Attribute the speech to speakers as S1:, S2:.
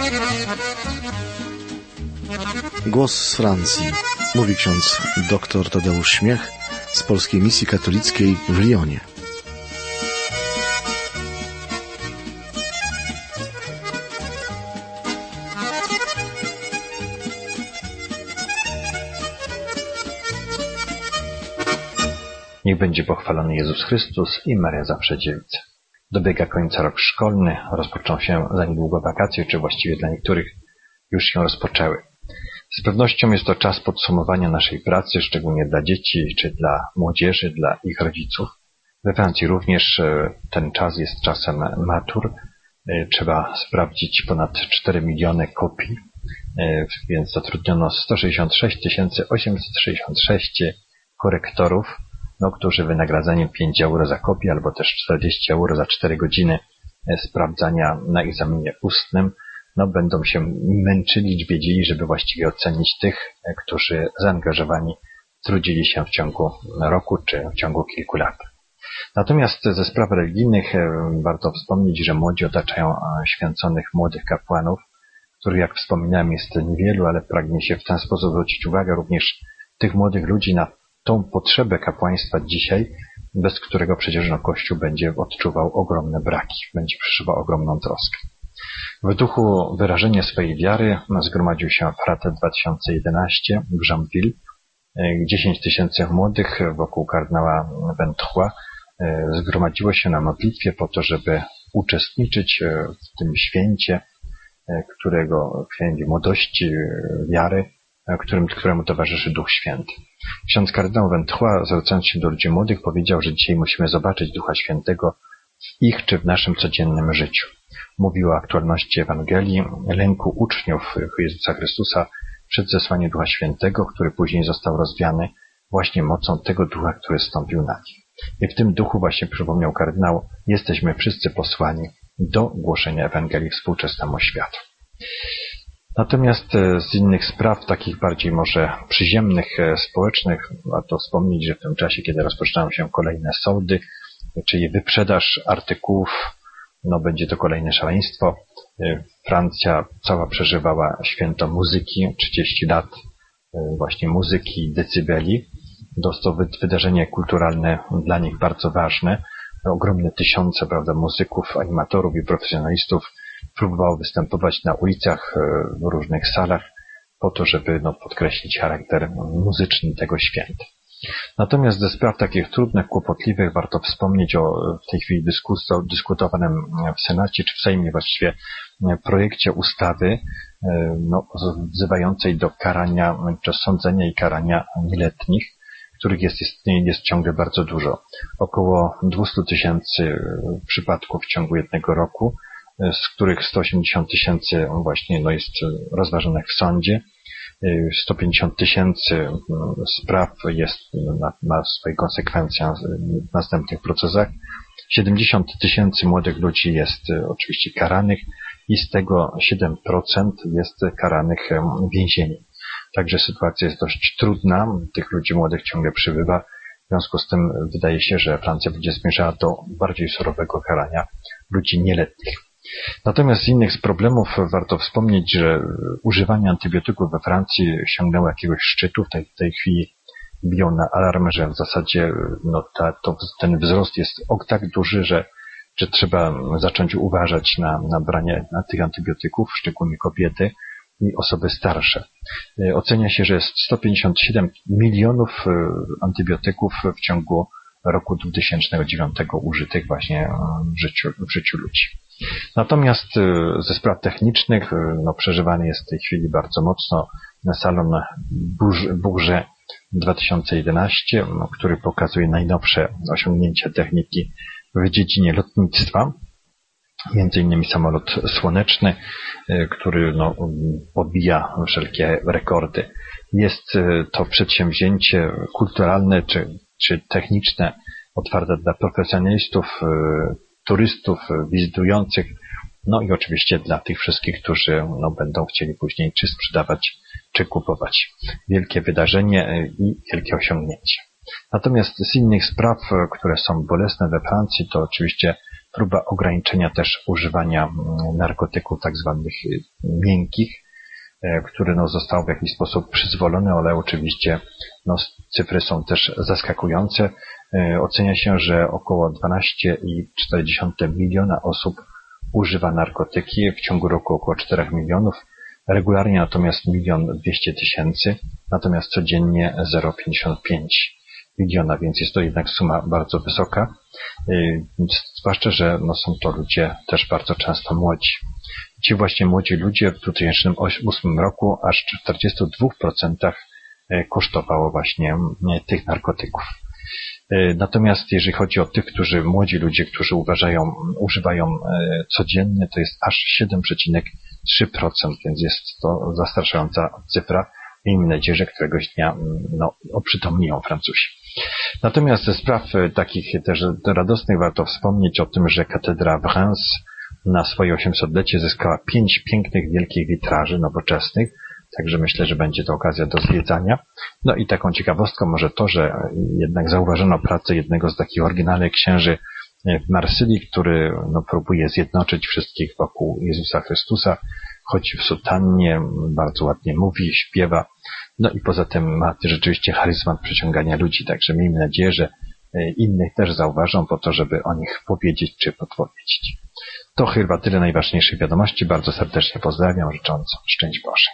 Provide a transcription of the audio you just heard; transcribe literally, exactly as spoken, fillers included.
S1: Głos z Francji. Mówi ksiądz dr Tadeusz Śmiech z Polskiej Misji Katolickiej w Lyonie.
S2: Niech będzie pochwalony Jezus Chrystus i Maria Zawsze Dziewica. Dobiega końca rok szkolny, rozpoczną się za niedługo wakacje, czy właściwie dla niektórych już się rozpoczęły. Z pewnością jest to czas podsumowania naszej pracy, szczególnie dla dzieci, czy dla młodzieży, dla ich rodziców. We Francji również ten czas jest czasem matur. Trzeba sprawdzić ponad cztery miliony kopii, więc zatrudniono sto sześćdziesiąt sześć tysięcy osiemset sześćdziesiąt sześć korektorów, no, którzy wynagradzeniem pięć euro za kopię albo też czterdzieści euro za cztery godziny sprawdzania na egzaminie ustnym, no, będą się męczyli, wiedzieli, żeby właściwie ocenić tych, którzy zaangażowani trudzili się w ciągu roku czy w ciągu kilku lat. Natomiast ze spraw religijnych warto wspomnieć, że młodzi otaczają święconych młodych kapłanów, których, jak wspominałem, jest niewielu, ale pragnie się w ten sposób zwrócić uwagę również tych młodych ludzi na tą potrzebę kapłaństwa dzisiaj, bez którego przecież no, Kościół będzie odczuwał ogromne braki, będzie przeżywał ogromną troskę. W duchu wyrażenia swojej wiary zgromadził się Frater dwa tysiące jedenaście w Jeanville. dziesięć tysięcy młodych wokół kardynała Ventura zgromadziło się na modlitwie po to, żeby uczestniczyć w tym święcie, którego święcie młodości, wiary, którym, któremu towarzyszy Duch Święty. Ksiądz kardynał Ventura, zwracając się do ludzi młodych, powiedział, że dzisiaj musimy zobaczyć Ducha Świętego w ich czy w naszym codziennym życiu. Mówił o aktualności Ewangelii, lęku uczniów Jezusa Chrystusa przed zesłaniem Ducha Świętego, który później został rozwiany właśnie mocą tego Ducha, który stąpił na nich. I w tym duchu właśnie przypomniał kardynał, jesteśmy wszyscy posłani do głoszenia Ewangelii współczesnemu światu. Natomiast z innych spraw, takich bardziej może przyziemnych, społecznych, warto wspomnieć, że w tym czasie, kiedy rozpoczynają się kolejne sądy, czyli wyprzedaż artykułów, no będzie to kolejne szaleństwo. Francja cała przeżywała święto muzyki, trzydzieści lat właśnie muzyki, decybeli. To wydarzenie kulturalne dla nich bardzo ważne. Ogromne tysiące, prawda, muzyków, animatorów i profesjonalistów próbowało występować na ulicach, w różnych salach po to, żeby no, podkreślić charakter muzyczny tego święta. Natomiast ze spraw takich trudnych, kłopotliwych warto wspomnieć o w tej chwili dyskutowanym w Senacie, czy w Sejmie właściwie projekcie ustawy no, wzywającej do karania, czy sądzenia i karania nieletnich, których jest, jest, jest ciągle bardzo dużo. Około dwieście tysięcy przypadków w ciągu jednego roku, z których sto osiemdziesiąt tysięcy właśnie no, jest rozważonych w sądzie. sto pięćdziesiąt tysięcy spraw jest, ma, ma swoje konsekwencje w następnych procesach. siedemdziesiąt tysięcy młodych ludzi jest oczywiście karanych i z tego siedem procent jest karanych więzieniem. Także sytuacja jest dość trudna, tych ludzi młodych ciągle przybywa. W związku z tym wydaje się, że Francja będzie zmierzała do bardziej surowego karania ludzi nieletnich. Natomiast z innych problemów warto wspomnieć, że używanie antybiotyków we Francji sięgnęło jakiegoś szczytu. W tej, w tej chwili biją na alarm, że w zasadzie no, ta, to, ten wzrost jest tak duży, że, że trzeba zacząć uważać na, na branie na tych antybiotyków, szczególnie kobiety i osoby starsze. Ocenia się, że jest sto pięćdziesiąt siedem milionów antybiotyków w ciągu roku dwa tysiące dziewiątego użytych właśnie w życiu, w życiu ludzi. Natomiast ze spraw technicznych no, przeżywany jest w tej chwili bardzo mocno salon Bourget dwa tysiące jedenaście, no, który pokazuje najnowsze osiągnięcia techniki w dziedzinie lotnictwa. Między innymi samolot słoneczny, który no, pobija wszelkie rekordy. Jest to przedsięwzięcie kulturalne czy, czy techniczne, otwarte dla profesjonalistów, turystów, wizytujących, no i oczywiście dla tych wszystkich, którzy no, będą chcieli później czy sprzedawać, czy kupować. Wielkie wydarzenie i wielkie osiągnięcie. Natomiast z innych spraw, które są bolesne we Francji, to oczywiście próba ograniczenia też używania narkotyków tak zwanych miękkich, które no, zostało w jakiś sposób przyzwolone, ale oczywiście no, cyfry są też zaskakujące. Ocenia się, że około dwanaście przecinek cztery miliona osób używa narkotyki, w ciągu roku około czterech milionów, regularnie natomiast milion dwieście tysięcy, natomiast codziennie zero przecinek pięćdziesiąt pięć miliona, więc jest to jednak suma bardzo wysoka, zwłaszcza, że no, są to ludzie też bardzo często młodzi. Ci właśnie młodzi ludzie w dwa tysiące ósmym roku aż czterdzieści dwa procent kosztowało właśnie tych narkotyków. Natomiast jeżeli chodzi o tych, którzy młodzi ludzie, którzy uważają, używają codziennie, to jest aż siedem przecinek trzy procent, więc jest to zastraszająca cyfra. Miejmy nadzieję, że któregoś dnia no, oprzytomnią Francuzi. Natomiast ze spraw takich też radosnych warto wspomnieć o tym, że katedra w Reims na swoje osiemsetlecie zyskała pięć pięknych, wielkich witraży nowoczesnych, także myślę, że będzie to okazja do zwiedzania. No i taką ciekawostką może to, że jednak zauważono pracę jednego z takich oryginalnych księży w Marsylii, który no, próbuje zjednoczyć wszystkich wokół Jezusa Chrystusa, chodzi w sutannie, bardzo ładnie mówi, śpiewa, no i poza tym ma rzeczywiście charyzmat przyciągania ludzi, także miejmy nadzieję, że innych też zauważą po to, żeby o nich powiedzieć czy podpowiedzieć. To chyba tyle najważniejszych wiadomości. Bardzo serdecznie pozdrawiam, życząc szczęść Boże.